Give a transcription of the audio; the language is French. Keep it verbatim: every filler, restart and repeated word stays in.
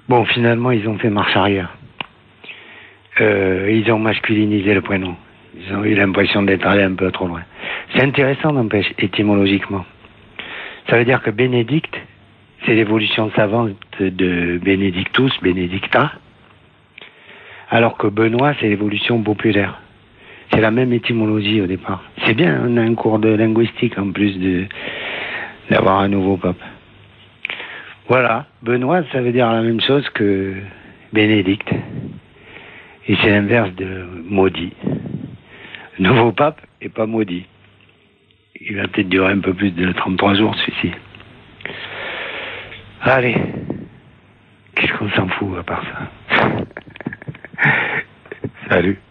Bon, finalement, ils ont fait marche arrière. Euh, ils ont masculinisé le prénom. Ils ont eu l'impression d'être allés un peu trop loin. C'est intéressant, n'empêche, étymologiquement. Ça veut dire que Bénédicte, c'est l'évolution savante de Benedictus, Benedicta, alors que Benoît, c'est l'évolution populaire. C'est la même étymologie au départ. C'est bien, on a un cours de linguistique en plus de d'avoir un nouveau pape. Voilà, Benoît, ça veut dire la même chose que Bénédicte. Et c'est l'inverse de maudit. Le nouveau pape est pas maudit. Il va peut-être durer un peu plus de trente-trois jours, celui-ci. Allez. Qu'est-ce qu'on s'en fout à part ça? Salut.